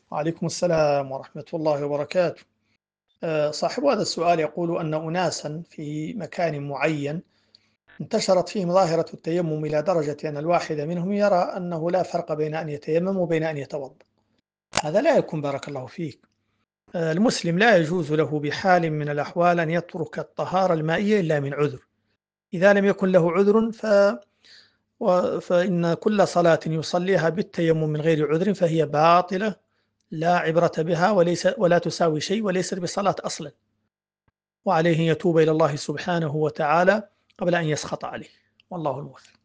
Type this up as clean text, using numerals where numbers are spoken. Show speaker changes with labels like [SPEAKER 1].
[SPEAKER 1] وعليكم السلام ورحمة الله وبركاته. صاحب هذا السؤال يقول أن أناسا في مكان معين انتشرت فيهم ظاهرة التيمم إلى درجة أن الواحد منهم يرى أنه لا فرق بين أن يتيمم وبين أن يتوضأ. هذا لا يكون، بارك الله فيك. المسلم لا يجوز له بحال من الأحوال أن يترك الطهارة المائية إلا من عذر. إذا لم يكن له عذر فإن كل صلاة يصليها بالتيمم من غير عذر فهي باطلة، لا عبرة بها ولا تساوي شيء وليست بصلاة أصلا، وعليه يتوب إلى الله سبحانه وتعالى قبل أن يسخط عليه، والله الموفق.